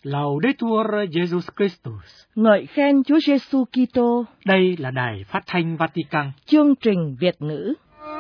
Laudetur Jesus Christus. Ngợi khen Chúa Giêsu Kitô. Đây là Đài Phát thanh Vatican. Chương trình Việt ngữ.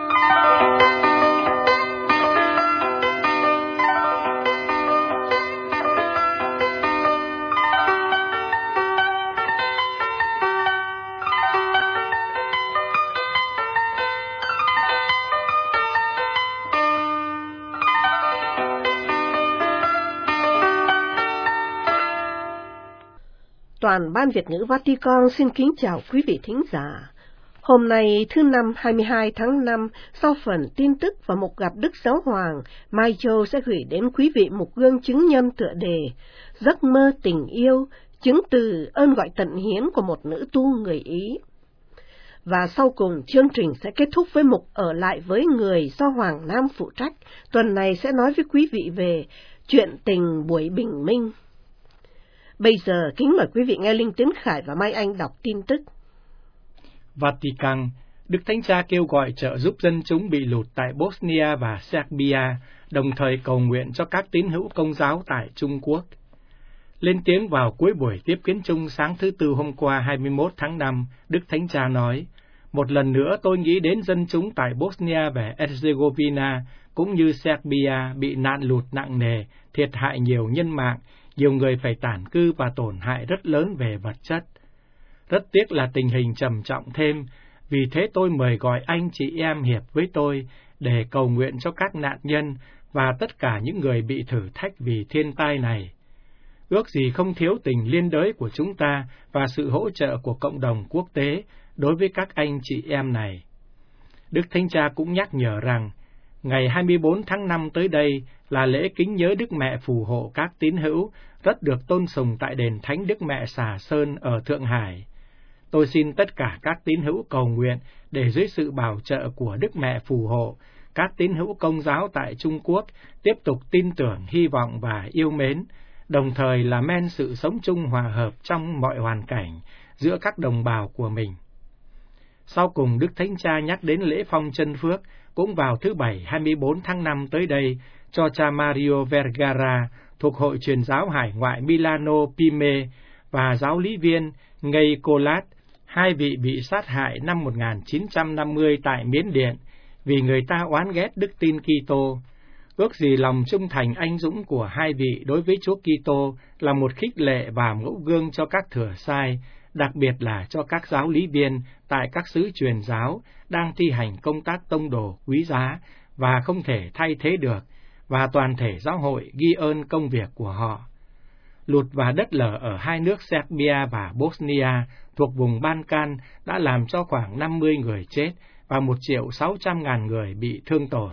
Toàn ban Việt ngữ Vatican xin kính chào quý vị thính giả. Hôm nay thứ Năm 22 tháng 5, sau phần tin tức và mục gặp Đức Giáo Hoàng, Mai Châu sẽ gửi đến quý vị một gương chứng nhân tựa đề Giấc mơ tình yêu, chứng từ ơn gọi tận hiến của một nữ tu người Ý. Và sau cùng, chương trình sẽ kết thúc với mục Ở lại với người do Hoàng Nam phụ trách. Tuần này sẽ nói với quý vị về chuyện tình buổi bình minh. Bây giờ, kính mời quý vị nghe Linh Tiến Khải và Mai Anh đọc tin tức. Vatican, Đức Thánh Cha kêu gọi trợ giúp dân chúng bị lụt tại Bosnia và Serbia, đồng thời cầu nguyện cho các tín hữu Công giáo tại Trung Quốc. Lên tiếng vào cuối buổi tiếp kiến chung sáng thứ Tư hôm qua 21 tháng 5, Đức Thánh Cha nói, một lần nữa tôi nghĩ đến dân chúng tại Bosnia và Herzegovina, cũng như Serbia bị nạn lụt nặng nề, thiệt hại nhiều nhân mạng, nhiều người phải tản cư và tổn hại rất lớn về vật chất. Rất tiếc là tình hình trầm trọng thêm, vì thế tôi mời gọi anh chị em hiệp với tôi để cầu nguyện cho các nạn nhân và tất cả những người bị thử thách vì thiên tai này. Ước gì không thiếu tình liên đới của chúng ta và sự hỗ trợ của cộng đồng quốc tế đối với các anh chị em này. Đức Thánh Cha cũng nhắc nhở rằng, ngày 24 tháng 5 tới đây là lễ kính nhớ Đức Mẹ phù hộ các tín hữu, rất được tôn sùng tại đền Thánh Đức Mẹ Xà Sơn ở Thượng Hải. Tôi xin tất cả các tín hữu cầu nguyện để dưới sự bảo trợ của Đức Mẹ phù hộ, các tín hữu Công giáo tại Trung Quốc tiếp tục tin tưởng, hy vọng và yêu mến, đồng thời làm men sự sống chung hòa hợp trong mọi hoàn cảnh giữa các đồng bào của mình. Sau cùng, Đức Thánh Cha nhắc đến lễ phong chân phước cũng vào thứ Bảy 24 tháng 5 tới đây cho cha Mario Vergara thuộc Hội Truyền giáo Hải ngoại Milano Pime và giáo lý viên Ngay Colat, hai vị bị sát hại năm 1950 tại Miến Điện vì người ta oán ghét đức tin Kitô. Ước gì lòng trung thành anh dũng của hai vị đối với Chúa Kitô là một khích lệ và mẫu gương cho các thừa sai, đặc biệt là cho các giáo lý viên tại các xứ truyền giáo đang thi hành công tác tông đồ quý giá và không thể thay thế được, và toàn thể giáo hội ghi ơn công việc của họ. Lụt và đất lở ở hai nước Serbia và Bosnia thuộc vùng Balkan đã làm cho khoảng 50 người chết và 1.600.000 người bị thương tổn.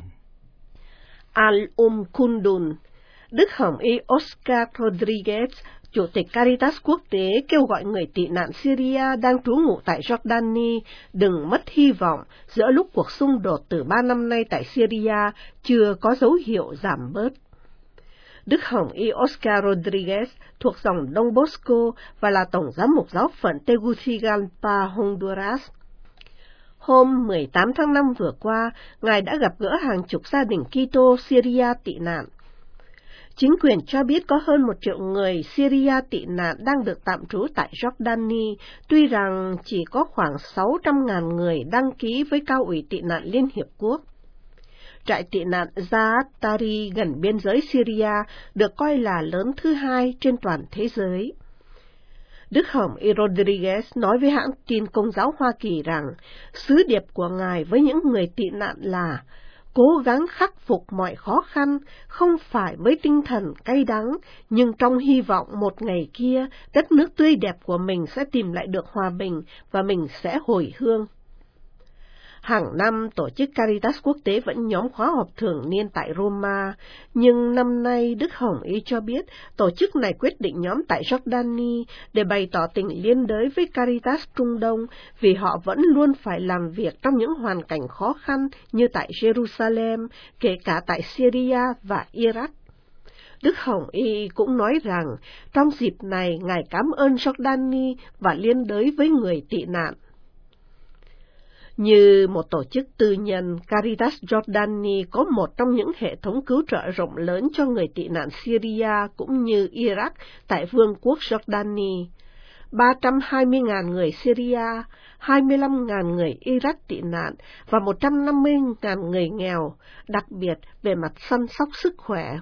Kundun, Đức Hồng Y Oscar Rodriguez, Chủ tịch Caritas Quốc tế kêu gọi người tị nạn Syria đang trú ngụ tại Jordani đừng mất hy vọng giữa lúc cuộc xung đột từ 3 năm nay tại Syria chưa có dấu hiệu giảm bớt. Đức Hồng Y Oscar Rodriguez thuộc dòng Đông Bosco và là Tổng giám mục giáo phận Tegucigalpa, Honduras. Hôm 18 tháng 5 vừa qua, Ngài đã gặp gỡ hàng chục gia đình Kitô Syria tị nạn. Chính quyền cho biết có hơn 1 triệu người Syria tị nạn đang được tạm trú tại Jordani, tuy rằng chỉ có khoảng 600.000 người đăng ký với Cao ủy tị nạn Liên Hiệp Quốc. Trại tị nạn Zaatari gần biên giới Syria được coi là lớn thứ hai trên toàn thế giới. Đức Hồng Y Rodriguez nói với hãng tin Công giáo Hoa Kỳ rằng sứ điệp của Ngài với những người tị nạn là cố gắng khắc phục mọi khó khăn, không phải với tinh thần cay đắng, nhưng trong hy vọng một ngày kia đất nước tươi đẹp của mình sẽ tìm lại được hòa bình và mình sẽ hồi hương. Hàng năm, tổ chức Caritas Quốc tế vẫn nhóm khóa họp thường niên tại Roma, nhưng năm nay Đức Hồng Y cho biết tổ chức này quyết định nhóm tại Jordani để bày tỏ tình liên đới với Caritas Trung Đông vì họ vẫn luôn phải làm việc trong những hoàn cảnh khó khăn như tại Jerusalem, kể cả tại Syria và Iraq. Đức Hồng Y cũng nói rằng trong dịp này Ngài cảm ơn Jordani và liên đới với người tị nạn. Như một tổ chức tư nhân, Caritas Jordani có một trong những hệ thống cứu trợ rộng lớn cho người tị nạn Syria cũng như Iraq tại Vương quốc Jordani. 320.000 người Syria, 25.000 người Iraq tị nạn và 150.000 người nghèo, đặc biệt về mặt chăm sóc sức khỏe.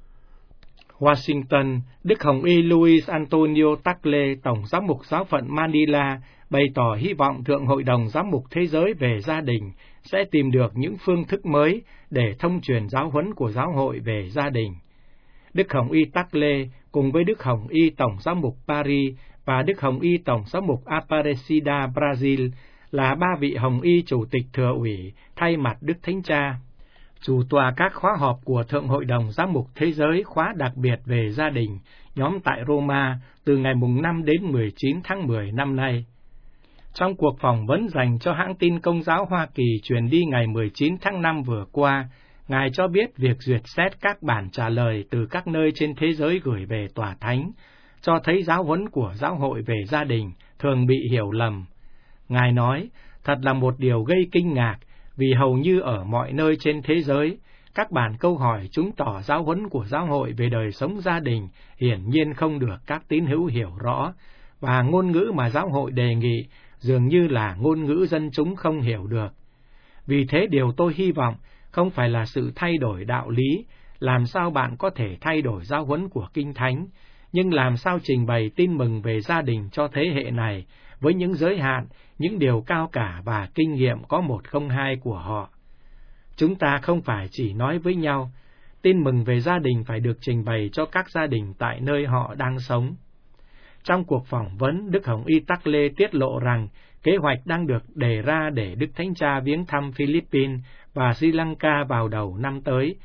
Washington, Đức Hồng Y Luis Antonio Tagle, Tổng giám mục giáo phận Manila, bày tỏ hy vọng Thượng Hội đồng Giám mục Thế giới về gia đình sẽ tìm được những phương thức mới để thông truyền giáo huấn của giáo hội về gia đình. Đức Hồng Y Tagle cùng với Đức Hồng Y Tổng giám mục Paris và Đức Hồng Y Tổng giám mục Aparecida Brazil là ba vị Hồng Y Chủ tịch Thừa ủy thay mặt Đức Thánh Cha, chủ tọa các khóa họp của Thượng Hội đồng Giám mục Thế giới khóa đặc biệt về gia đình, nhóm tại Roma từ ngày 5 đến 19 tháng 10 năm nay. Trong cuộc phỏng vấn dành cho hãng tin Công giáo Hoa Kỳ truyền đi ngày 19 tháng 5 vừa qua, Ngài cho biết việc duyệt xét các bản trả lời từ các nơi trên thế giới gửi về Tòa Thánh, cho thấy giáo huấn của giáo hội về gia đình thường bị hiểu lầm. Ngài nói, thật là một điều gây kinh ngạc, vì hầu như ở mọi nơi trên thế giới, các bản câu hỏi chứng tỏ giáo huấn của giáo hội về đời sống gia đình hiển nhiên không được các tín hữu hiểu rõ, và ngôn ngữ mà giáo hội đề nghị dường như là ngôn ngữ dân chúng không hiểu được. Vì thế điều tôi hy vọng không phải là sự thay đổi đạo lý, làm sao bạn có thể thay đổi giáo huấn của Kinh Thánh, nhưng làm sao trình bày tin mừng về gia đình cho thế hệ này với những giới hạn, những điều cao cả và kinh nghiệm có 102 của họ. Chúng ta không phải chỉ nói với nhau, tin mừng về gia đình phải được trình bày cho các gia đình tại nơi họ đang sống. Trong cuộc phỏng vấn, Đức Hồng Y Tagle tiết lộ rằng kế hoạch đang được đề ra để Đức Thánh Cha viếng thăm Philippines và Sri Lanka vào đầu năm tới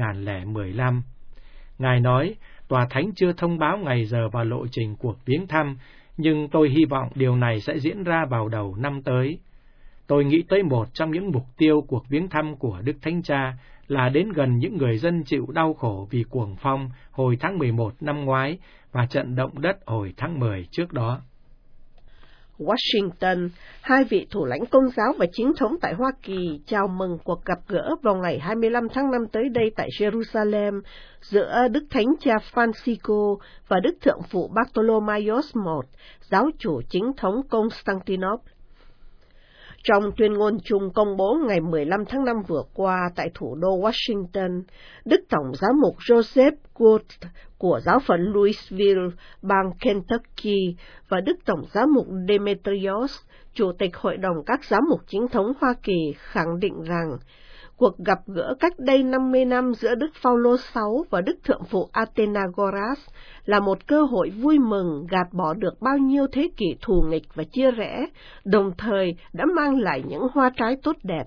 2015. Ngài nói, Tòa Thánh chưa thông báo ngày giờ và lộ trình cuộc viếng thăm, nhưng tôi hy vọng điều này sẽ diễn ra vào đầu năm tới. Tôi nghĩ tới một trong những mục tiêu cuộc viếng thăm của Đức Thánh Cha là đến gần những người dân chịu đau khổ vì cuồng phong hồi tháng 11 năm ngoái và trận động đất hồi tháng 10 trước đó. Washington, hai vị thủ lãnh Công giáo và chính thống tại Hoa Kỳ chào mừng cuộc gặp gỡ vào ngày 25 tháng 5 tới đây tại Jerusalem giữa Đức Thánh Cha Francisco và Đức Thượng phụ Bartholomeos I, giáo chủ chính thống Constantinople. Trong tuyên ngôn chung công bố ngày 15 tháng 5 vừa qua tại thủ đô Washington, Đức Tổng giám mục Joseph Gould của giáo phận Louisville, bang Kentucky và Đức Tổng giám mục Demetrios, Chủ tịch Hội đồng các giám mục chính thống Hoa Kỳ khẳng định rằng cuộc gặp gỡ cách đây 50 năm giữa Đức Phaolô VI và Đức Thượng phụ Athenagoras là một cơ hội vui mừng gạt bỏ được bao nhiêu thế kỷ thù nghịch và chia rẽ, đồng thời đã mang lại những hoa trái tốt đẹp.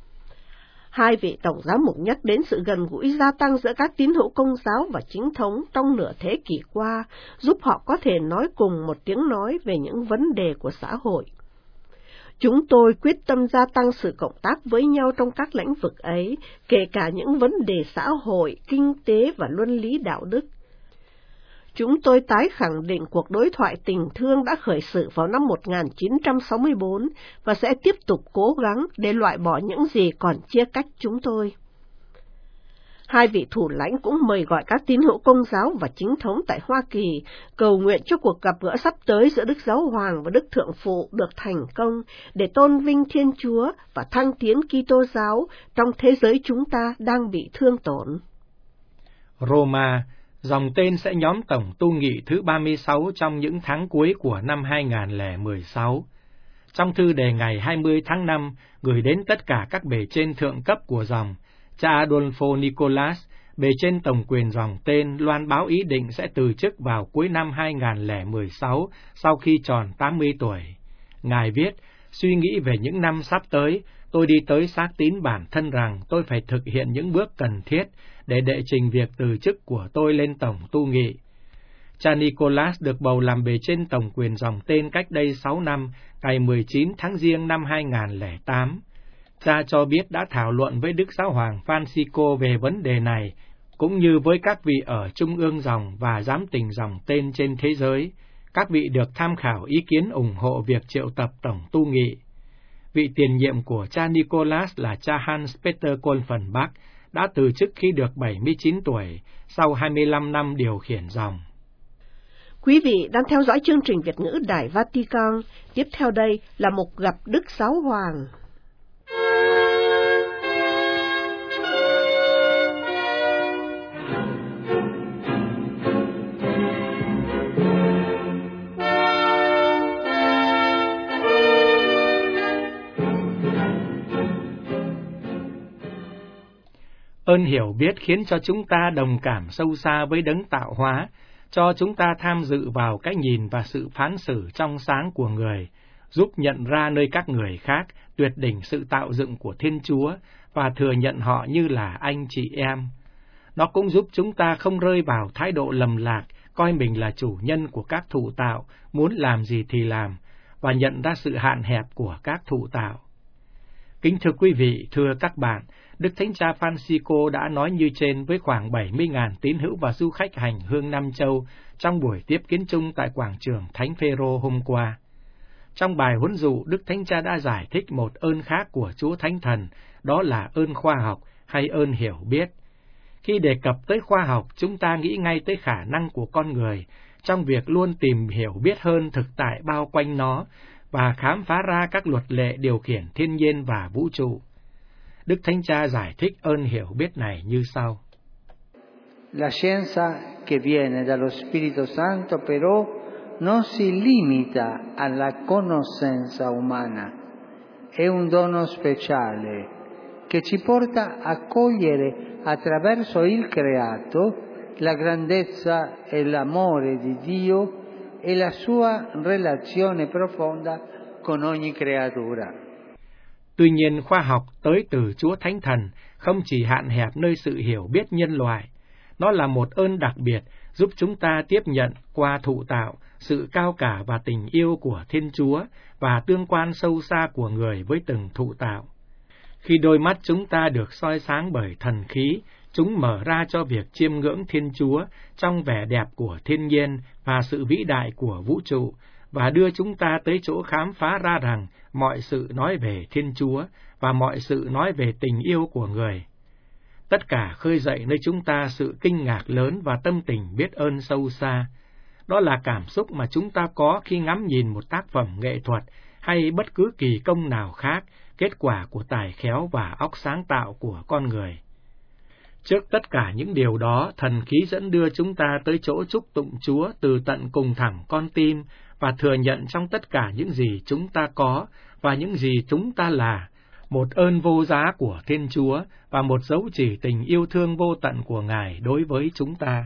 Hai vị tổng giám mục nhắc đến sự gần gũi gia tăng giữa các tín hữu Công giáo và chính thống trong nửa thế kỷ qua, giúp họ có thể nói cùng một tiếng nói về những vấn đề của xã hội. Chúng tôi quyết tâm gia tăng sự cộng tác với nhau trong các lĩnh vực ấy, kể cả những vấn đề xã hội, kinh tế và luân lý đạo đức. Chúng tôi tái khẳng định cuộc đối thoại tình thương đã khởi sự vào năm 1964 và sẽ tiếp tục cố gắng để loại bỏ những gì còn chia cách chúng tôi. Hai vị thủ lãnh cũng mời gọi các tín hữu Công giáo và chính thống tại Hoa Kỳ cầu nguyện cho cuộc gặp gỡ sắp tới giữa Đức Giáo Hoàng và Đức Thượng Phụ được thành công để tôn vinh Thiên Chúa và thăng tiến Kitô giáo trong thế giới chúng ta đang bị thương tổn. Roma, dòng tên sẽ nhóm tổng tu nghị thứ 36 trong những tháng cuối của năm 2016. Trong thư đề ngày 20 tháng 5 gửi đến tất cả các bề trên thượng cấp của dòng, cha Adolfo Nicolas, bề trên tổng quyền dòng tên, loan báo ý định sẽ từ chức vào cuối năm 2016 sau khi tròn 80 tuổi. Ngài viết, suy nghĩ về những năm sắp tới, tôi đi tới xác tín bản thân rằng tôi phải thực hiện những bước cần thiết để đệ trình việc từ chức của tôi lên tổng tu nghị. Cha Nicolas được bầu làm bề trên tổng quyền dòng tên cách đây 6 năm, ngày 19 tháng Giêng năm 2008. Cha cho biết đã thảo luận với Đức Giáo hoàng Francisco về vấn đề này, cũng như với các vị ở Trung ương dòng và giám tỉnh dòng tên trên thế giới. Các vị được tham khảo ý kiến ủng hộ việc triệu tập tổng tu nghị. vị tiền nhiệm của cha Nicholas là cha Hans Peter Kolfenbach đã từ chức khi được 79 tuổi, sau 25 năm điều khiển dòng. Quý vị đang theo dõi chương trình Việt ngữ Đài Vatican. Tiếp theo đây là một gặp Đức Giáo Hoàng. Ơn hiểu biết khiến cho chúng ta đồng cảm sâu xa với đấng tạo hóa, cho chúng ta tham dự vào cái nhìn và sự phán xử trong sáng của người, giúp nhận ra nơi các người khác tuyệt đỉnh sự tạo dựng của Thiên Chúa và thừa nhận họ như là anh chị em. Nó cũng giúp chúng ta không rơi vào thái độ lầm lạc, coi mình là chủ nhân của các thụ tạo, muốn làm gì thì làm, và nhận ra sự hạn hẹp của các thụ tạo. Kính thưa quý vị, thưa các bạn, Đức Thánh Cha Francisco đã nói như trên với khoảng 70.000 tín hữu và du khách hành hương Nam Châu trong buổi tiếp kiến chung tại quảng trường Thánh Phêrô hôm qua. Trong bài huấn dụ, Đức Thánh Cha đã giải thích một ơn khác của Chúa Thánh Thần, đó là ơn khoa học hay ơn hiểu biết. Khi đề cập tới khoa học, chúng ta nghĩ ngay tới khả năng của con người trong việc luôn tìm hiểu biết hơn thực tại bao quanh nó và khám phá ra các luật lệ điều khiển thiên nhiên và vũ trụ. Đức Thánh Cha giải thích ơn hiểu biết này như sau. La scienza che viene dallo Spirito Santo però non si limita alla conoscenza umana. È un dono speciale che ci porta a cogliere attraverso il creato la grandezza e l'amore di Dio e la sua relazione profonda con ogni creatura. Tuy nhiên, khoa học tới từ Chúa Thánh Thần không chỉ hạn hẹp nơi sự hiểu biết nhân loại. Nó là một ơn đặc biệt giúp chúng ta tiếp nhận qua thụ tạo sự cao cả và tình yêu của Thiên Chúa và tương quan sâu xa của người với từng thụ tạo. Khi đôi mắt chúng ta được soi sáng bởi thần khí, chúng mở ra cho việc chiêm ngưỡng Thiên Chúa trong vẻ đẹp của thiên nhiên và sự vĩ đại của vũ trụ, và đưa chúng ta tới chỗ khám phá ra rằng mọi sự nói về Thiên Chúa và mọi sự nói về tình yêu của người. Tất cả khơi dậy nơi chúng ta sự kinh ngạc lớn và tâm tình biết ơn sâu xa. Đó là cảm xúc mà chúng ta có khi ngắm nhìn một tác phẩm nghệ thuật hay bất cứ kỳ công nào khác, kết quả của tài khéo và óc sáng tạo của con người. Trước tất cả những điều đó, thần khí dẫn đưa chúng ta tới chỗ chúc tụng Chúa từ tận cùng thẳm con tim và thừa nhận trong tất cả những gì chúng ta có và những gì chúng ta là, một ơn vô giá của Thiên Chúa và một dấu chỉ tình yêu thương vô tận của Ngài đối với chúng ta.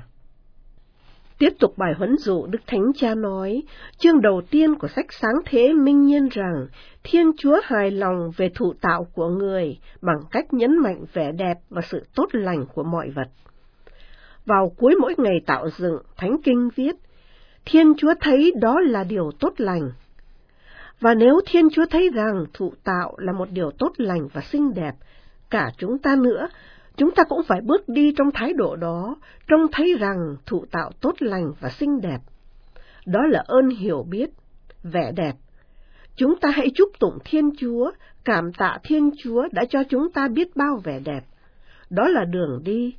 Tiếp tục bài huấn dụ, Đức Thánh Cha nói, chương đầu tiên của sách Sáng Thế minh nhiên rằng Thiên Chúa hài lòng về thụ tạo của người bằng cách nhấn mạnh vẻ đẹp và sự tốt lành của mọi vật. Vào cuối mỗi ngày tạo dựng, Thánh Kinh viết, Thiên Chúa thấy đó là điều tốt lành. Và nếu Thiên Chúa thấy rằng thụ tạo là một điều tốt lành và xinh đẹp, cả chúng ta nữa, chúng ta cũng phải bước đi trong thái độ đó, trông thấy rằng thụ tạo tốt lành và xinh đẹp. Đó là ơn hiểu biết, vẻ đẹp. Chúng ta hãy chúc tụng Thiên Chúa, cảm tạ Thiên Chúa đã cho chúng ta biết bao vẻ đẹp. Đó là đường đi.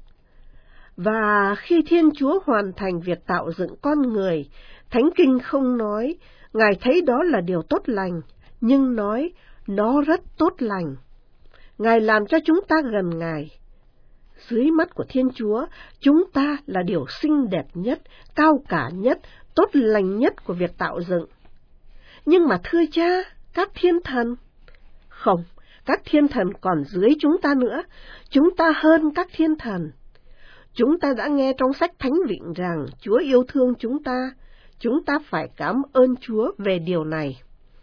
Và khi Thiên Chúa hoàn thành việc tạo dựng con người, Thánh Kinh không nói, Ngài thấy đó là điều tốt lành, nhưng nói, nó rất tốt lành. Ngài làm cho chúng ta gần Ngài. Dưới mắt của Thiên Chúa, chúng ta là điều xinh đẹp nhất, cao cả nhất, tốt lành nhất của việc tạo dựng. Nhưng mà thưa cha, các thiên thần? Không, các thiên thần còn dưới chúng ta nữa, chúng ta hơn các thiên thần. Chúng ta đã nghe trong sách Thánh Vịnh rằng Chúa yêu thương chúng ta phải cảm ơn Chúa về điều này.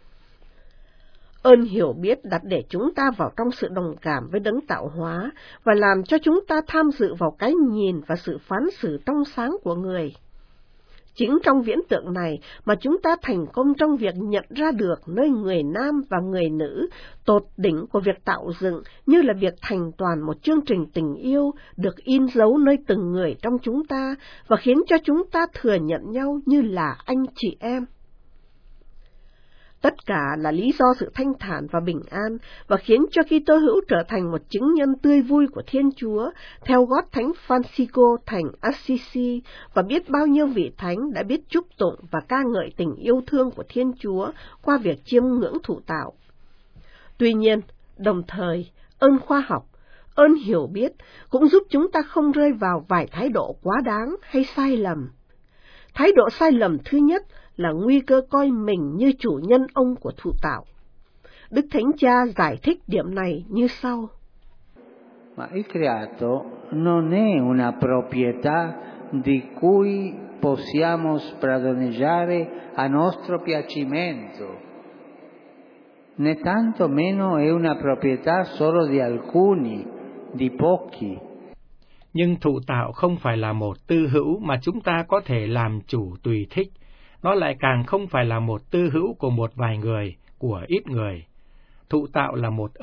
Ơn hiểu biết đặt để chúng ta vào trong sự đồng cảm với đấng tạo hóa và làm cho chúng ta tham dự vào cái nhìn và sự phán xử trong sáng của người. Chính trong viễn tượng này mà chúng ta thành công trong việc nhận ra được nơi người nam và người nữ tột đỉnh của việc tạo dựng, như là việc thành toàn một chương trình tình yêu được in dấu nơi từng người trong chúng ta và khiến cho chúng ta thừa nhận nhau như là anh chị em. Tất cả là lý do sự thanh thản và bình an, và khiến cho Kitô hữu trở thành một chứng nhân tươi vui của Thiên Chúa, theo gót Thánh Francisco thành Assisi, và biết bao nhiêu vị thánh đã biết chúc tụng và ca ngợi tình yêu thương của Thiên Chúa qua việc chiêm ngưỡng thụ tạo. Tuy nhiên, đồng thời, ơn khoa học, ơn hiểu biết cũng giúp chúng ta không rơi vào vài thái độ quá đáng hay sai lầm. Thái độ sai lầm thứ nhất là nguy cơ coi mình như chủ nhân ông của thụ tạo. Đức Thánh Cha giải thích điểm này như sau. Ma il creato non è una proprietà di cui possiamo spadroneggiare a nostro piacimento, né tanto meno è una proprietà solo di alcuni, di pochi. Nhưng thụ tạo không phải là một tư hữu mà chúng ta có thể làm chủ tùy thích. Nó lại càng không phải là một tư hữu của một vài người, của ít người. Thụ tạo là một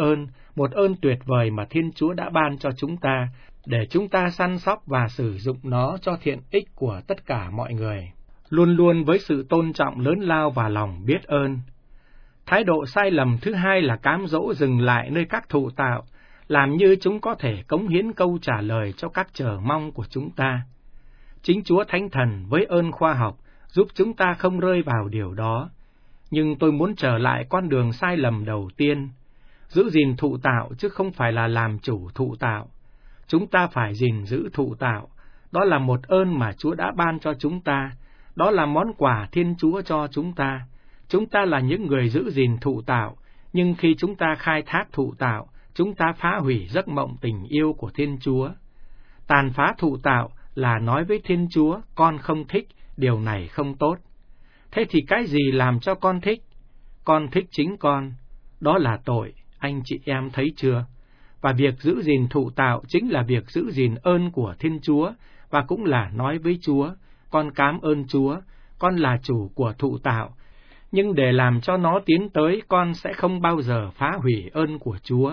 ơn tuyệt vời mà Thiên Chúa đã ban cho chúng ta, để chúng ta săn sóc và sử dụng nó cho thiện ích của tất cả mọi người, luôn luôn với sự tôn trọng lớn lao và lòng biết ơn. Thái độ sai lầm thứ hai là cám dỗ dừng lại nơi các thụ tạo, làm như chúng có thể cống hiến câu trả lời cho các chờ mong của chúng ta. Chính Chúa Thánh Thần với ơn khoa học giúp chúng ta không rơi vào điều đó. Nhưng tôi muốn trở lại con đường sai lầm đầu tiên, giữ gìn thụ tạo chứ không phải là làm chủ thụ tạo. Chúng ta phải gìn giữ thụ tạo, đó là một ơn mà Chúa đã ban cho chúng ta, đó là món quà Thiên Chúa cho chúng ta. Chúng ta là những người giữ gìn thụ tạo, nhưng khi chúng ta khai thác thụ tạo, chúng ta phá hủy giấc mộng tình yêu của Thiên Chúa. Tàn phá thụ tạo là nói với Thiên Chúa, con không thích, điều này không tốt. Thế thì cái gì làm cho con thích? Con thích chính con. Đó là tội, anh chị em thấy chưa? Và việc giữ gìn thụ tạo chính là việc giữ gìn ơn của Thiên Chúa, và cũng là nói với Chúa, con cám ơn Chúa, con là chủ của thụ tạo. Nhưng để làm cho nó tiến tới, con sẽ không bao giờ phá hủy ơn của Chúa.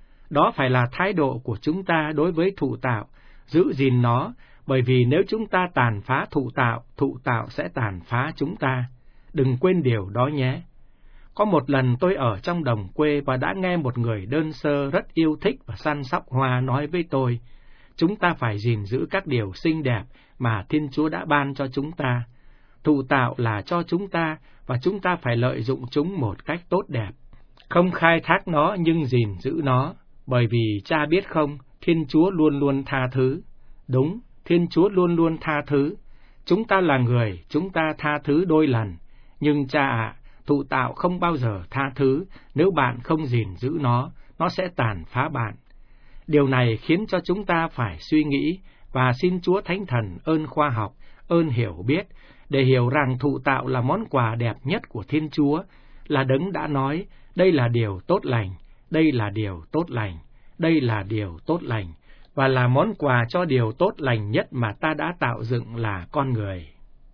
Đó phải là thái độ của chúng ta đối với thụ tạo, giữ gìn nó, bởi vì nếu chúng ta tàn phá thụ tạo sẽ tàn phá chúng ta. Đừng quên điều đó nhé. Có một lần tôi ở trong đồng quê và đã nghe một người đơn sơ rất yêu thích và săn sóc hoa nói với tôi, chúng ta phải gìn giữ các điều xinh đẹp mà Thiên Chúa đã ban cho chúng ta. Thụ tạo là cho chúng ta, và chúng ta phải lợi dụng chúng một cách tốt đẹp. Không khai thác nó nhưng gìn giữ nó, bởi vì Cha biết không, Thiên Chúa luôn luôn tha thứ. Đúng, Thiên Chúa luôn luôn tha thứ. Chúng ta là người, chúng ta tha thứ đôi lần. Nhưng Cha ạ, thụ tạo không bao giờ tha thứ, nếu bạn không gìn giữ nó sẽ tàn phá bạn. Điều này khiến cho chúng ta phải suy nghĩ, và xin Chúa Thánh Thần ơn khoa học, ơn hiểu biết, để hiểu rằng thụ tạo là món quà đẹp nhất của Thiên Chúa, là Đấng đã nói, đây là điều tốt lành, đây là điều tốt lành, đây là điều tốt lành, và là món quà cho điều tốt lành nhất mà ta đã tạo dựng là con người.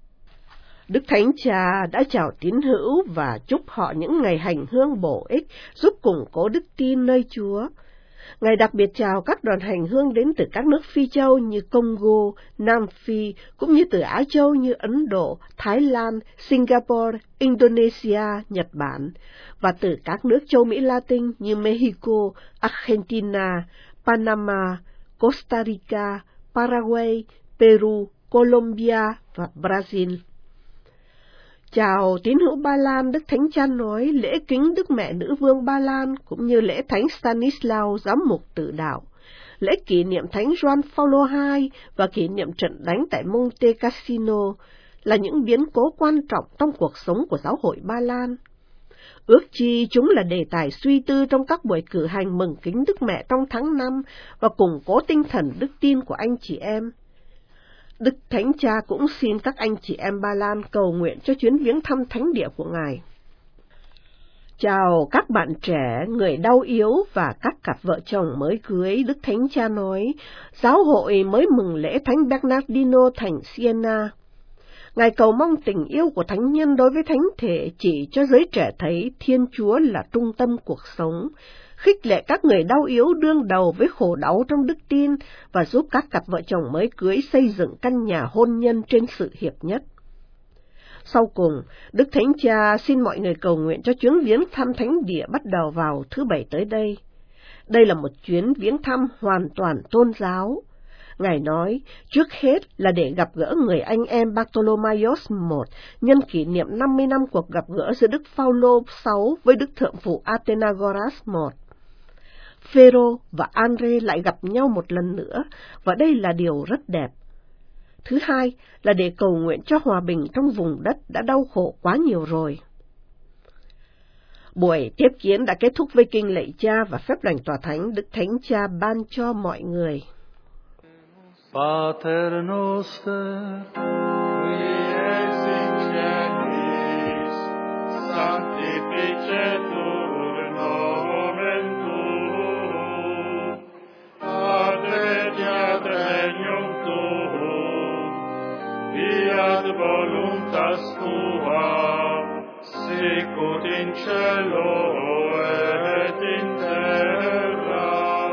Đức Thánh Cha đã chào tín hữu và chúc họ những ngày hành hương bổ ích, giúp củng cố đức tin nơi Chúa. Ngài đặc biệt chào các đoàn hành hương đến từ các nước Phi Châu như Congo, Nam Phi, cũng như từ Á Châu như Ấn Độ, Thái Lan, Singapore, Indonesia, Nhật Bản, và từ các nước châu Mỹ Latin như Mexico, Argentina, Panama, Costa Rica, Paraguay, Peru, Colombia và Brazil. Chào tín hữu Ba Lan, Đức Thánh Cha nói lễ kính Đức Mẹ Nữ Vương Ba Lan cũng như lễ Thánh Stanislaw Giám mục Tử Đạo, lễ kỷ niệm Thánh Gioan Phaolô II và kỷ niệm trận đánh tại Monte Cassino là những biến cố quan trọng trong cuộc sống của giáo hội Ba Lan. Ước chi chúng là đề tài suy tư trong các buổi cử hành mừng kính Đức Mẹ trong tháng 5 và củng cố tinh thần đức tin của anh chị em. Đức Thánh Cha cũng xin các anh chị em Ba Lan cầu nguyện cho chuyến viếng thăm thánh địa của Ngài. Chào các bạn trẻ, người đau yếu và các cặp vợ chồng mới cưới, Đức Thánh Cha nói, giáo hội mới mừng lễ Thánh Bernardino thành Siena. Ngài cầu mong tình yêu của thánh nhân đối với thánh thể chỉ cho giới trẻ thấy Thiên Chúa là trung tâm cuộc sống, khích lệ các người đau yếu đương đầu với khổ đau trong đức tin và giúp các cặp vợ chồng mới cưới xây dựng căn nhà hôn nhân trên sự hiệp nhất. Sau cùng, Đức Thánh Cha xin mọi người cầu nguyện cho chuyến viếng thăm thánh địa bắt đầu vào thứ Bảy tới đây. Đây là một chuyến viếng thăm hoàn toàn tôn giáo. Ngài nói, trước hết là để gặp gỡ người anh em Bartholomaeus I nhân kỷ niệm 50 năm cuộc gặp gỡ giữa Đức Phaolô VI với Đức Thượng phụ Athenagoras I. Phêrô và Andre lại gặp nhau một lần nữa, và đây là điều rất đẹp. Thứ hai là để cầu nguyện cho hòa bình trong vùng đất đã đau khổ quá nhiều rồi. Buổi tiếp kiến đã kết thúc với kinh lạy Cha và phép lành tòa thánh Đức Thánh Cha ban cho mọi người. Pater noster, qui es in celis, sanctificetur nomen tuum, adveniat regnum tuum, fiat voluntas tua, sicut in cielo et in terra.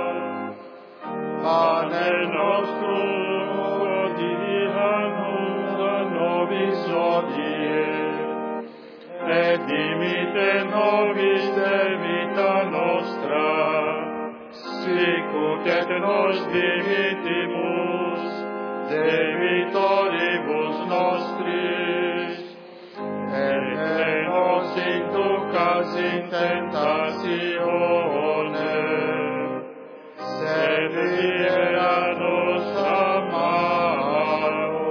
Pane nostrum quotidianum da nobis hodie, et dimitte nobis debita nostra, sicut et nos dimittimus debitoribus nostris, et ne nos inducas in tentationem, sed libera nos a malo.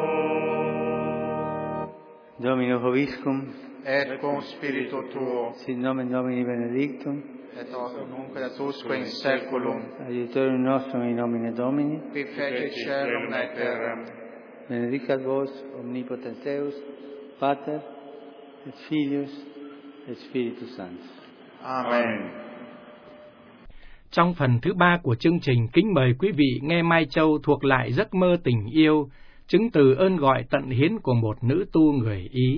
Domino Hoviscum, et cum spiritu tuo, sit nomen Domini benedictum, et hoc nunc et usque in saeculum, aiutorium nostrum in nomine Domini, qui fecit caelum et terram. benedicat vos omnipotens Deus, Pater, et Filius, et Spiritus Sanctus. Amen. Trong phần thứ 3 của chương trình, kính mời quý vị nghe Mai Châu thuộc lại giấc mơ tình yêu, chứng từ ơn gọi tận hiến của một nữ tu người Ý.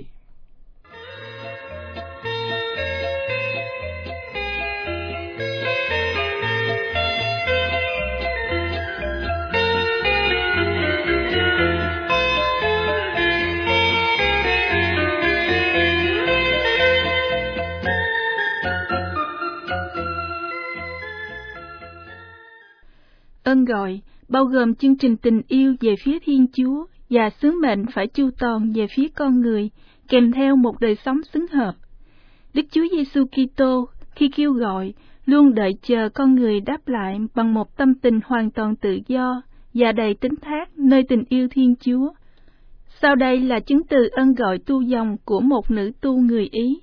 Ơn gọi bao gồm chương trình tình yêu về phía Thiên Chúa và sứ mệnh phải chu toàn về phía con người, kèm theo một đời sống xứng hợp. Đức Chúa Giêsu Kitô khi kêu gọi luôn đợi chờ con người đáp lại bằng một tâm tình hoàn toàn tự do và đầy tín thác nơi tình yêu Thiên Chúa. Sau đây là chứng từ ơn gọi tu dòng của một nữ tu người Ý.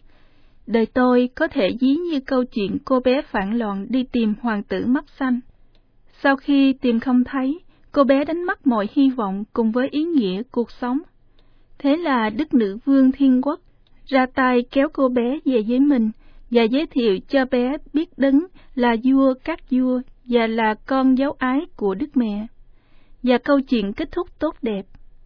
Đời tôi có thể ví như câu chuyện cô bé phản loạn đi tìm hoàng tử mắt xanh. Sau khi tìm không thấy, cô bé đánh mất mọi hy vọng cùng với ý nghĩa cuộc sống. Thế là Đức Nữ Vương Thiên Quốc ra tay kéo cô bé về với mình và giới thiệu cho bé biết Đấng là vua các vua và là con dấu ái của Đức Mẹ. Và câu chuyện kết thúc tốt đẹp.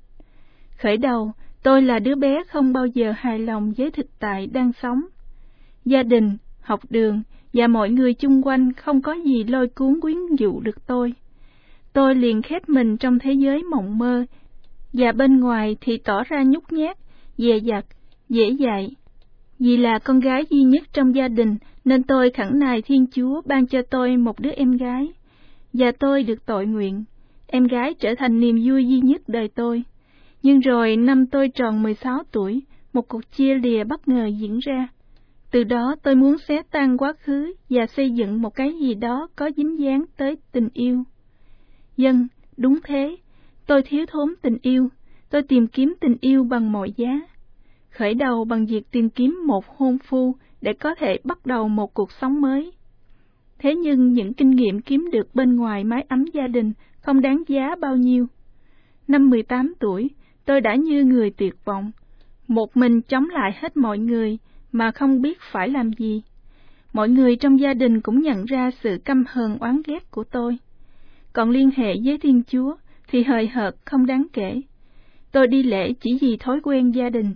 Khởi đầu, tôi là đứa bé không bao giờ hài lòng với thực tại đang sống. Gia đình, học đường và mọi người chung quanh không có gì lôi cuốn quyến dụ được tôi. Tôi liền khép mình trong thế giới mộng mơ, và bên ngoài thì tỏ ra nhút nhát, dè dặt, dễ dãi. Vì là con gái duy nhất trong gia đình, nên tôi khẩn nài Thiên Chúa ban cho tôi một đứa em gái. Và tôi được tội nguyện, em gái trở thành niềm vui duy nhất đời tôi. Nhưng rồi năm tôi tròn 16 tuổi, một cuộc chia lìa bất ngờ diễn ra. Từ đó tôi muốn xé tan quá khứ và xây dựng một cái gì đó có dính dáng tới tình yêu. Dân, đúng thế, tôi thiếu thốn tình yêu, tôi tìm kiếm tình yêu bằng mọi giá. Khởi đầu bằng việc tìm kiếm một hôn phu để có thể bắt đầu một cuộc sống mới. Thế nhưng những kinh nghiệm kiếm được bên ngoài mái ấm gia đình không đáng giá bao nhiêu. Năm 18 tuổi, tôi đã như người tuyệt vọng, một mình chống lại hết mọi người mà không biết phải làm gì. Mọi người trong gia đình cũng nhận ra sự căm hờn oán ghét của tôi. Còn liên hệ với Thiên Chúa thì hời hợt không đáng kể. Tôi đi lễ chỉ vì thói quen gia đình.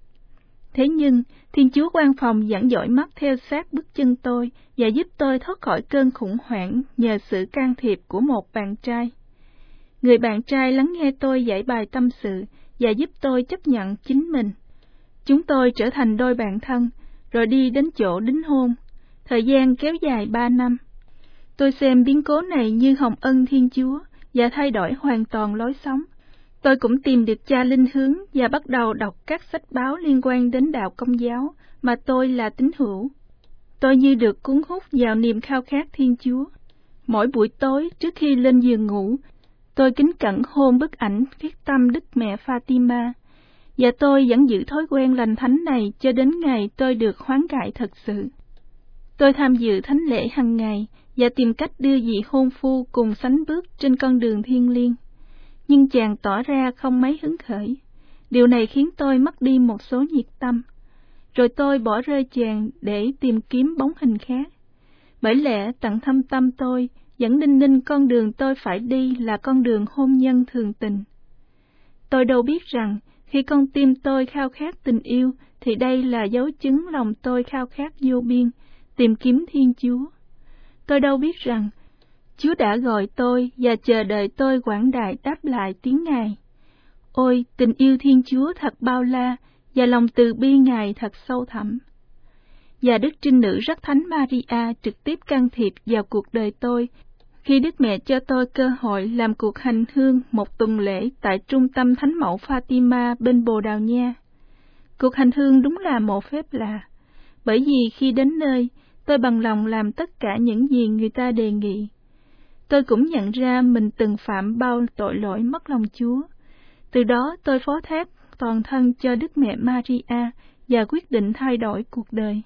Thế nhưng, Thiên Chúa quan phòng vẫn dõi mắt theo sát bước chân tôi và giúp tôi thoát khỏi cơn khủng hoảng nhờ sự can thiệp của một bạn trai. Người bạn trai lắng nghe tôi giải bài tâm sự và giúp tôi chấp nhận chính mình. Chúng tôi trở thành đôi bạn thân, rồi đi đến chỗ đính hôn. Thời gian kéo dài 3 năm. Tôi xem biến cố này như hồng ân Thiên Chúa và thay đổi hoàn toàn lối sống. Tôi cũng tìm được cha linh hướng và bắt đầu đọc các sách báo liên quan đến đạo Công giáo mà tôi là tín hữu. Tôi như được cuốn hút vào niềm khao khát Thiên Chúa. Mỗi buổi tối trước khi lên giường ngủ, tôi kính cẩn hôn bức ảnh viết tâm Đức Mẹ Fatima, và tôi vẫn giữ thói quen lành thánh này cho đến ngày tôi được hoán cải thật sự. Tôi tham dự thánh lễ hàng ngày và tìm cách đưa vị hôn phu cùng sánh bước trên con đường thiêng liêng. Nhưng chàng tỏ ra không mấy hứng khởi. Điều này khiến tôi mất đi một số nhiệt tâm. Rồi tôi bỏ rơi chàng để tìm kiếm bóng hình khác. Bởi lẽ tận thâm tâm tôi vẫn đinh ninh con đường tôi phải đi là con đường hôn nhân thường tình. Tôi đâu biết rằng khi con tim tôi khao khát tình yêu thì đây là dấu chứng lòng tôi khao khát vô biên, tìm kiếm Thiên Chúa. Tôi đâu biết rằng Chúa đã gọi tôi và chờ đợi tôi quảng đại đáp lại tiếng Ngài. Ôi, tình yêu Thiên Chúa thật bao la và lòng từ bi Ngài thật sâu thẳm. Và Đức Trinh Nữ Rất Thánh Maria trực tiếp can thiệp vào cuộc đời tôi khi Đức Mẹ cho tôi cơ hội làm cuộc hành hương một tuần lễ tại Trung tâm Thánh Mẫu Fatima bên Bồ Đào Nha. Cuộc hành hương đúng là một phép lạ, bởi vì khi đến nơi, tôi bằng lòng làm tất cả những gì người ta đề nghị. Tôi cũng nhận ra mình từng phạm bao tội lỗi mất lòng Chúa. Từ đó tôi phó thác toàn thân cho Đức Mẹ Maria và quyết định thay đổi cuộc đời.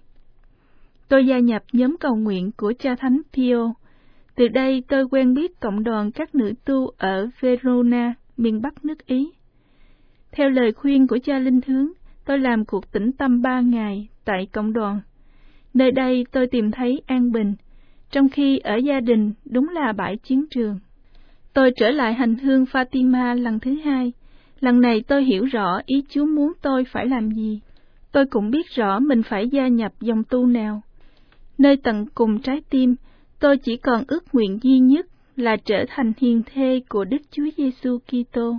Tôi gia nhập nhóm cầu nguyện của cha Thánh Pio. Từ đây tôi quen biết cộng đoàn các nữ tu ở Verona, miền Bắc nước Ý. Theo lời khuyên của cha linh hướng, tôi làm cuộc tĩnh tâm 3 ngày tại cộng đoàn. Nơi đây tôi tìm thấy an bình, trong khi ở gia đình đúng là bãi chiến trường. Tôi trở lại hành hương Fatima lần thứ 2. Lần này tôi hiểu rõ ý Chúa muốn tôi phải làm gì. Tôi cũng biết rõ mình phải gia nhập dòng tu nào. Nơi tận cùng trái tim, tôi chỉ còn ước nguyện duy nhất là trở thành hiền thê của Đức Chúa Giêsu Kitô.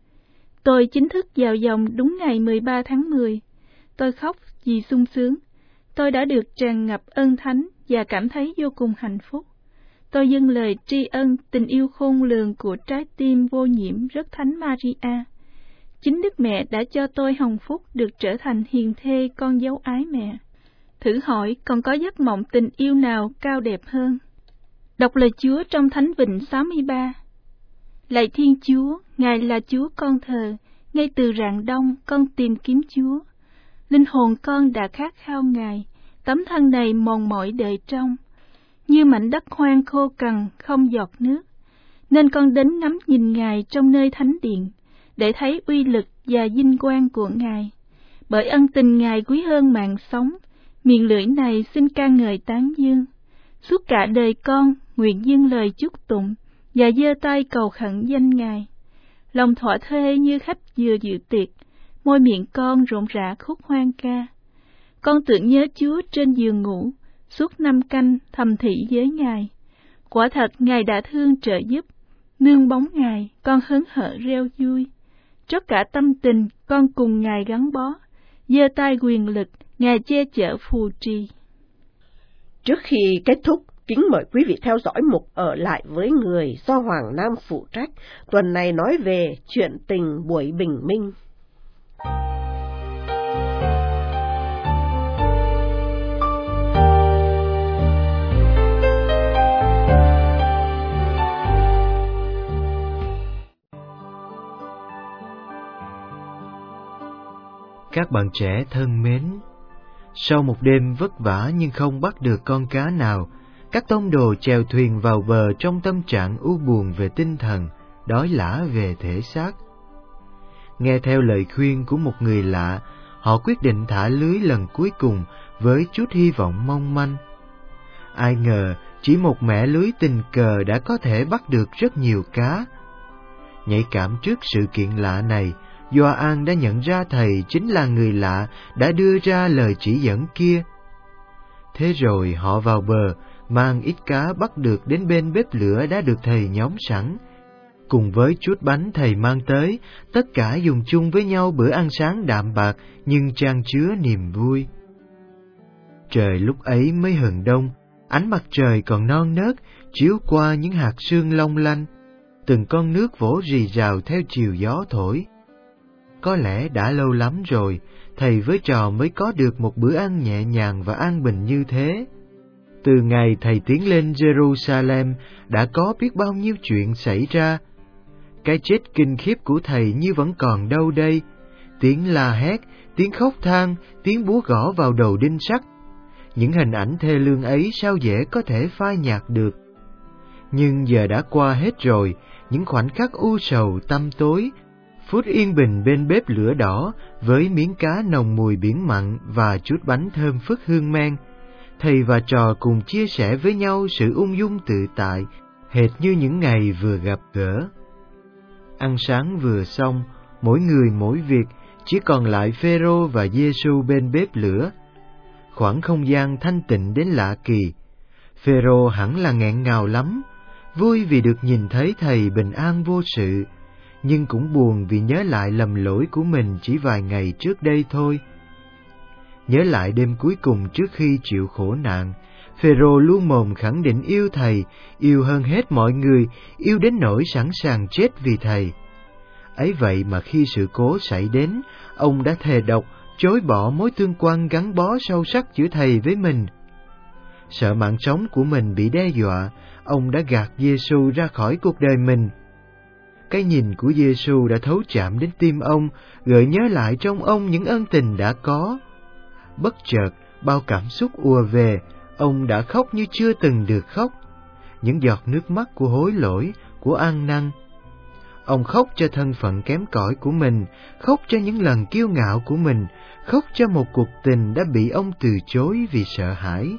Tôi chính thức vào dòng đúng ngày 13 tháng 10. Tôi khóc vì sung sướng. Tôi đã được tràn ngập ơn thánh và cảm thấy vô cùng hạnh phúc. Tôi dâng lời tri ân tình yêu khôn lường của trái tim vô nhiễm Rất Thánh Maria. Chính Đức Mẹ đã cho tôi hồng phúc được trở thành hiền thê con dấu ái mẹ. Thử hỏi còn có giấc mộng tình yêu nào cao đẹp hơn? Đọc lời Chúa trong Thánh Vịnh 63. Lạy Thiên Chúa, Ngài là Chúa con thờ, ngay từ rạng đông con tìm kiếm Chúa. Linh hồn con đã khát khao Ngài, tấm thân này mòn mỏi đợi trông, như mảnh đất hoang khô cằn không giọt nước. Nên con đến ngắm nhìn Ngài trong nơi thánh điện, để thấy uy lực và vinh quang của Ngài. Bởi ân tình Ngài quý hơn mạng sống, miệng lưỡi này xin ca ngợi tán dương. Suốt cả đời con nguyện dâng lời chúc tụng và giơ tay cầu khẩn danh Ngài. Lòng thỏa thuê như khách vừa dự tiệc, môi miệng con rộn rã khúc hoan ca. Con tưởng nhớ Chúa trên giường ngủ, suốt 5 canh thầm thị với Ngài. Quả thật Ngài đã thương trợ giúp, nương bóng Ngài con hớn hở reo vui. Trót cả tâm tình con cùng Ngài gắn bó, giơ tay quyền lực Ngài che chở phù trì. Trước khi kết thúc, kính mời quý vị theo dõi mục Ở lại với người do Hoàng Nam phụ trách. Tuần này nói về chuyện tình buổi bình minh. Các bạn trẻ thân mến, sau một đêm vất vả nhưng không bắt được con cá nào, các tông đồ chèo thuyền vào bờ trong tâm trạng u buồn về tinh thần, đói lả về thể xác. Nghe theo lời khuyên của một người lạ, họ quyết định thả lưới lần cuối cùng với chút hy vọng mong manh. Ai ngờ, chỉ một mẻ lưới tình cờ đã có thể bắt được rất nhiều cá. Nhạy cảm trước sự kiện lạ này, Gioan đã nhận ra thầy chính là người lạ đã đưa ra lời chỉ dẫn kia. Thế rồi họ vào bờ, mang ít cá bắt được đến bên bếp lửa đã được thầy nhóm sẵn. Cùng với chút bánh Thầy mang tới, tất cả dùng chung với nhau bữa ăn sáng đạm bạc nhưng chan chứa niềm vui. Trời lúc ấy mới hừng đông, ánh mặt trời còn non nớt, chiếu qua những hạt sương long lanh. Từng con nước vỗ rì rào theo chiều gió thổi. Có lẽ đã lâu lắm rồi, Thầy với trò mới có được một bữa ăn nhẹ nhàng và an bình như thế. Từ ngày Thầy tiến lên Jerusalem, đã có biết bao nhiêu chuyện xảy ra. Cái chết kinh khiếp của Thầy như vẫn còn đâu đây. Tiếng la hét, tiếng khóc than, tiếng búa gõ vào đầu đinh sắt. Những hình ảnh thê lương ấy sao dễ có thể phai nhạt được. Nhưng giờ đã qua hết rồi, những khoảnh khắc u sầu tăm tối, phút yên bình bên bếp lửa đỏ với miếng cá nồng mùi biển mặn và chút bánh thơm phức hương men. Thầy và trò cùng chia sẻ với nhau sự ung dung tự tại, hệt như những ngày vừa gặp gỡ. Ăn sáng vừa xong, mỗi người mỗi việc, chỉ còn lại Phêrô và Giê-xu bên bếp lửa. Khoảng không gian thanh tịnh đến lạ kỳ. Phêrô hẳn là nghẹn ngào lắm, vui vì được nhìn thấy Thầy bình an vô sự, nhưng cũng buồn vì nhớ lại lầm lỗi của mình chỉ vài ngày trước đây thôi. Nhớ lại đêm cuối cùng trước khi chịu khổ nạn, Phêrô luôn mồm khẳng định yêu Thầy, yêu hơn hết mọi người, yêu đến nỗi sẵn sàng chết vì Thầy. Ấy vậy mà khi sự cố xảy đến, ông đã thề độc, chối bỏ mối tương quan gắn bó sâu sắc giữa Thầy với mình. Sợ mạng sống của mình bị đe dọa, ông đã gạt Giê-xu ra khỏi cuộc đời mình. Cái nhìn của Giê-xu đã thấu chạm đến tim ông, gợi nhớ lại trong ông những ân tình đã có. Bất chợt, bao cảm xúc ùa về, ông đã khóc như chưa từng được khóc. Những giọt nước mắt của hối lỗi, của ăn năn. Ông khóc cho thân phận kém cỏi của mình, khóc cho những lần kiêu ngạo của mình, khóc cho một cuộc tình đã bị ông từ chối vì sợ hãi.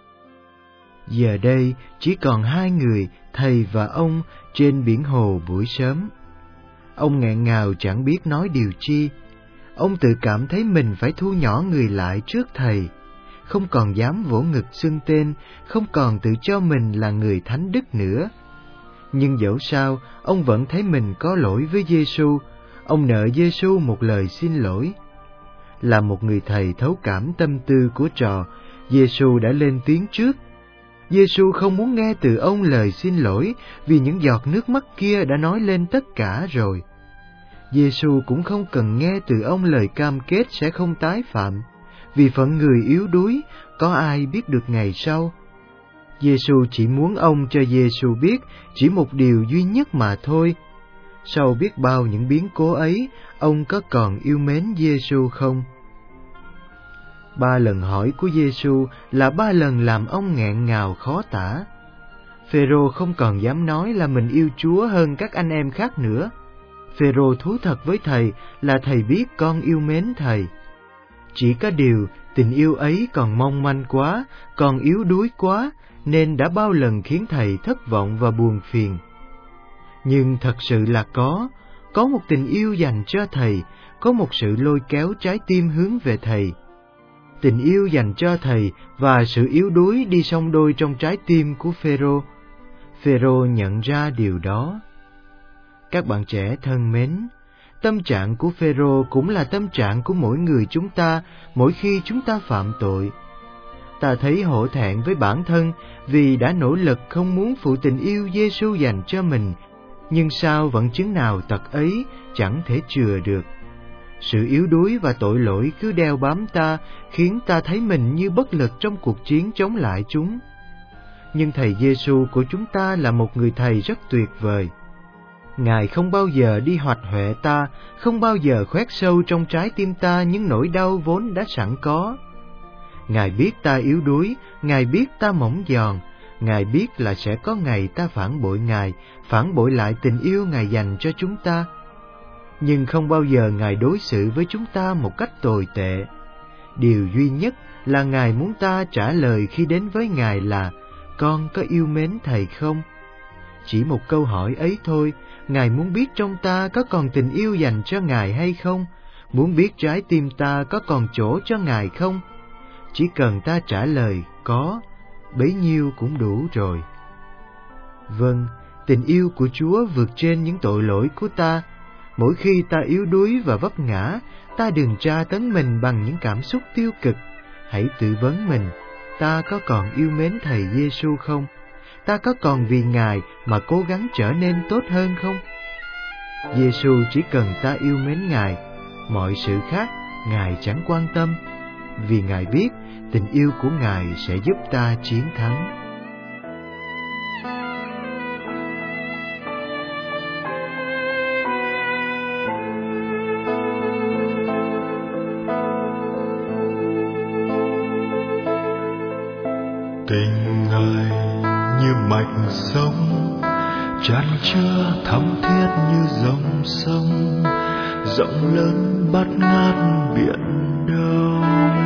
Giờ đây chỉ còn hai người, Thầy và ông, trên biển hồ buổi sớm. Ông nghẹn ngào chẳng biết nói điều chi. Ông tự cảm thấy mình phải thu nhỏ người lại trước Thầy, không còn dám vỗ ngực xưng tên, không còn tự cho mình là người thánh đức nữa. Nhưng dẫu sao, ông vẫn thấy mình có lỗi với Giê-xu. Ông nợ Giê-xu một lời xin lỗi. Là một người thầy thấu cảm tâm tư của trò, Giê-xu đã lên tiếng trước. Giê-xu không muốn nghe từ ông lời xin lỗi, vì những giọt nước mắt kia đã nói lên tất cả rồi. Giê-xu cũng không cần nghe từ ông lời cam kết sẽ không tái phạm, vì phận người yếu đuối, có ai biết được ngày sau. Giê-xu chỉ muốn ông cho Giê-xu biết chỉ một điều duy nhất mà thôi. Sau biết bao những biến cố ấy, ông có còn yêu mến Giê-xu không? 3 lần hỏi của Giê-xu là 3 lần làm ông nghẹn ngào khó tả. Phêrô không còn dám nói là mình yêu Chúa hơn các anh em khác nữa. Phêrô thú thật với Thầy là Thầy biết con yêu mến Thầy. Chỉ có điều tình yêu ấy còn mong manh quá, còn yếu đuối quá, nên đã bao lần khiến Thầy thất vọng và buồn phiền. Nhưng thật sự là có một tình yêu dành cho Thầy, có một sự lôi kéo trái tim hướng về Thầy. Tình yêu dành cho Thầy và sự yếu đuối đi song đôi trong trái tim của Phêrô. Phêrô nhận ra điều đó. Các bạn trẻ thân mến, tâm trạng của Phêrô cũng là tâm trạng của mỗi người chúng ta mỗi khi chúng ta phạm tội. Ta thấy hổ thẹn với bản thân vì đã nỗ lực không muốn phụ tình yêu Giê-xu dành cho mình, nhưng sao vẫn chứng nào tật ấy chẳng thể chừa được. Sự yếu đuối và tội lỗi cứ đeo bám ta, khiến ta thấy mình như bất lực trong cuộc chiến chống lại chúng. Nhưng Thầy Giê-xu của chúng ta là một người Thầy rất tuyệt vời. Ngài không bao giờ đi hoạch hoẹ ta, không bao giờ khoét sâu trong trái tim ta những nỗi đau vốn đã sẵn có. Ngài biết ta yếu đuối, Ngài biết ta mỏng giòn, Ngài biết là sẽ có ngày ta phản bội Ngài, phản bội lại tình yêu Ngài dành cho chúng ta. Nhưng không bao giờ Ngài đối xử với chúng ta một cách tồi tệ. Điều duy nhất là Ngài muốn ta trả lời khi đến với Ngài là: con có yêu mến Thầy không? Chỉ một câu hỏi ấy thôi, Ngài muốn biết trong ta có còn tình yêu dành cho Ngài hay không, muốn biết trái tim ta có còn chỗ cho Ngài không. Chỉ cần ta trả lời có, bấy nhiêu cũng đủ rồi. Vâng, Tình yêu của Chúa vượt trên những tội lỗi của ta. Mỗi khi ta yếu đuối và vấp ngã, ta đừng tra tấn mình bằng những cảm xúc tiêu cực. Hãy tự vấn mình, ta có còn yêu mến Thầy Giêsu không? Ta có còn vì Ngài mà cố gắng trở nên tốt hơn không? Giêsu chỉ cần ta yêu mến Ngài, mọi sự khác Ngài chẳng quan tâm, vì Ngài biết tình yêu của Ngài sẽ giúp ta chiến thắng. Tình Ngài như mạch sông, tràn chứa thắm thiết như dòng sông, rộng lớn bát ngát biển đông.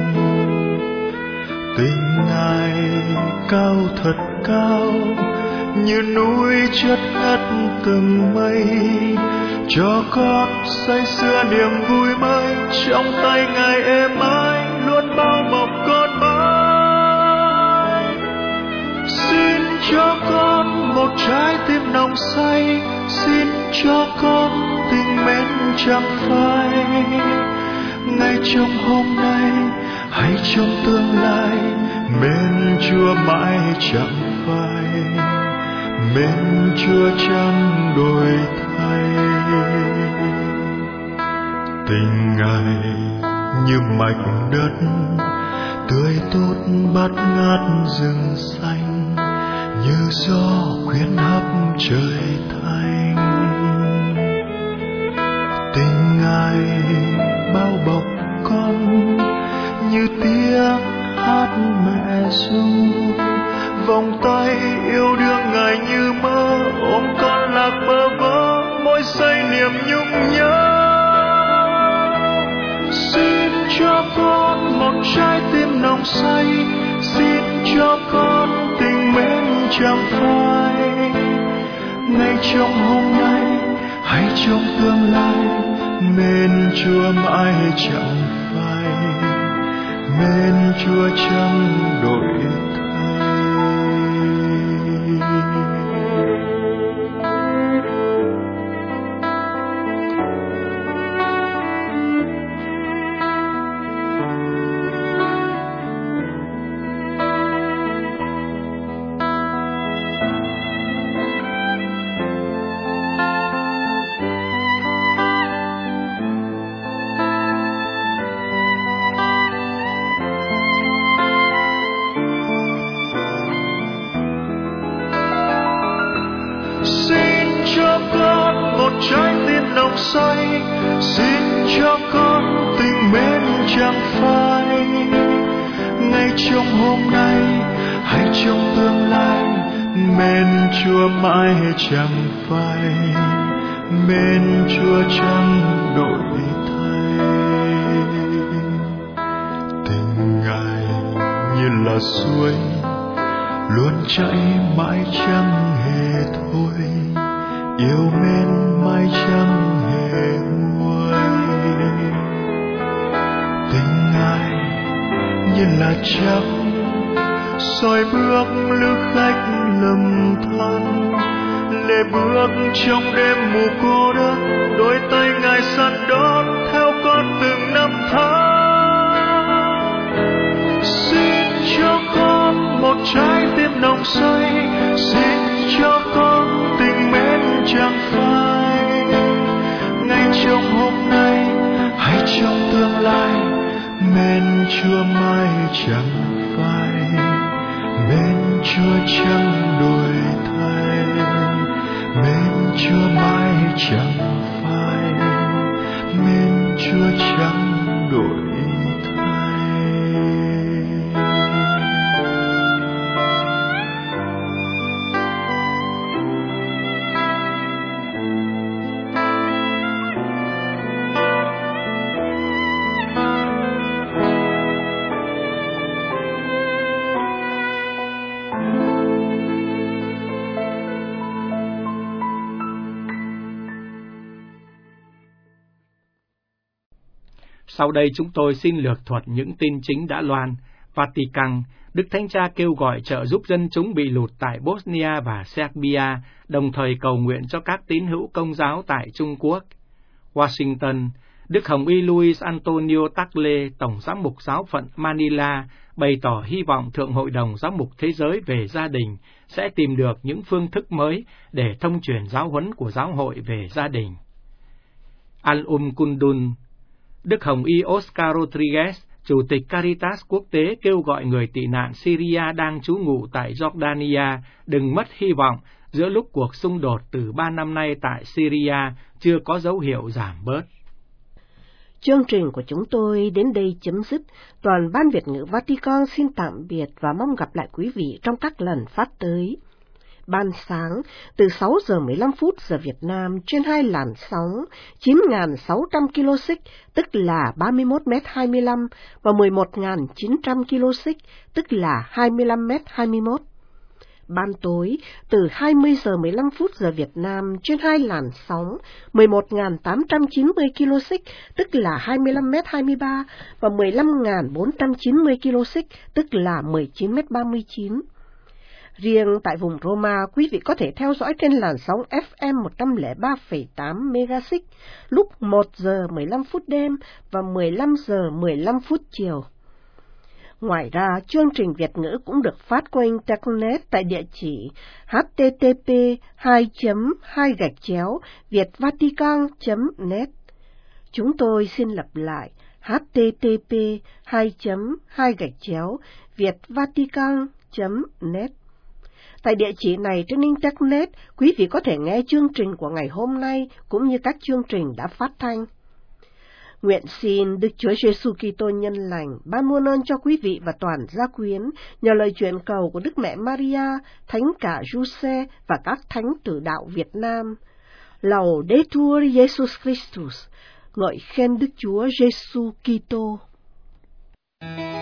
Tình Ngài cao thật cao, như núi chất ngất từng mây, cho con say sưa niềm vui mới. Trong tay Ngài êm ái luôn bao bọc con mãi. Xin cho con một trái tim nồng say, xin cho con tình mến chẳng phai. Ngay trong hôm nay hay trong tương lai, mến Chúa mãi chẳng phai, mến Chúa chẳng đổi thay. Tình Ngài như mạch đất, tươi tốt bát ngát rừng xanh, như gió khuyến hấp trời thanh. Tình Ngài bao bọc con như tiếng hát mẹ ru, vòng tay yêu đương Ngài như mơ, ôm con lạc bơ vơ, môi say niềm nhung nhớ. Xin cho con một trái tim nồng say, xin cho con tình mến chẳng phai. Ngay trong hôm nay hay trong tương lai, mến Chúa mãi chẳng phai, mến Chúa chẳng đổi thay. Trái tim nồng say, xin cho con tình mến chẳng phai. Ngay trong hôm nay hay trong tương lai, mến Chúa mãi chẳng phai, mến Chúa chẳng đổi thay. Tình Ngài như là suối luôn chảy mãi chẳng hề thôi, yêu mến mãi chẳng hề nguôi. Tình Ngài như là trăng soi bước lữ khách lầm than, lê bước trong đêm mù cô đơn, đôi tay Ngài săn đón theo con từng năm tháng. Xin cho con một trái tim nồng say, xin cho con tình mến chẳng phai. Ngay trong hôm nay hay trong tương lai, mến Chúa mãi chẳng phai, mến Chúa chẳng đổi thay, mến Chúa mãi chẳng phai, mến Chúa chẳng đổi thay. Sau đây chúng tôi xin lược thuật những tin chính đã loan Vatican, Đức Thánh Cha kêu gọi trợ giúp dân chúng bị lụt tại Bosnia và Serbia, đồng thời cầu nguyện cho các tín hữu Công giáo tại Trung Quốc. Washington, Đức Hồng Y Luis Antonio Tagle, Tổng giám mục giáo phận Manila, bày tỏ hy vọng Thượng Hội đồng Giám mục Thế giới về gia đình sẽ tìm được những phương thức mới để thông truyền giáo huấn của giáo hội về gia đình. Kundun, Đức Hồng Y Oscar Rodriguez, Chủ tịch Caritas Quốc tế kêu gọi người tị nạn Syria đang trú ngụ tại Jordania đừng mất hy vọng giữa lúc cuộc xung đột từ 3 năm nay tại Syria chưa có dấu hiệu giảm bớt. Chương trình của chúng tôi đến đây chấm dứt. Toàn Ban Việt ngữ Vatican xin tạm biệt và mong gặp lại quý vị trong các lần phát tới. Ban sáng từ 6 giờ 15 phút giờ Việt Nam trên 2 làn sóng 9.600 kHz, tức là 31m25 và 11.900 kHz, tức là 25m21. Ban tối từ 20 giờ 15 phút giờ Việt Nam trên 2 làn sóng 11.890 kHz, tức là 25m23 và 15.490 kHz, tức là 19m39. Riêng tại vùng Roma, quý vị có thể theo dõi trên làn sóng FM 103,8 MHz lúc 1 giờ 15 phút đêm và 15 giờ 15 phút chiều. Ngoài ra, chương trình Việt ngữ cũng được phát qua Internet tại địa chỉ http://vietvatican.net. Chúng tôi xin lặp lại http://vietvatican.net. Tại địa chỉ này trên Internet, quý vị có thể nghe chương trình của ngày hôm nay cũng như các chương trình đã phát thanh. Nguyện xin Đức Chúa Giêsu Kitô nhân lành ban muôn ơn cho quý vị và toàn gia quyến nhờ lời truyền cầu của Đức Mẹ Maria, Thánh cả Giuse và các thánh tử đạo Việt Nam. Laudetur Jesus Christus, ngợi khen Đức Chúa Giêsu Kitô.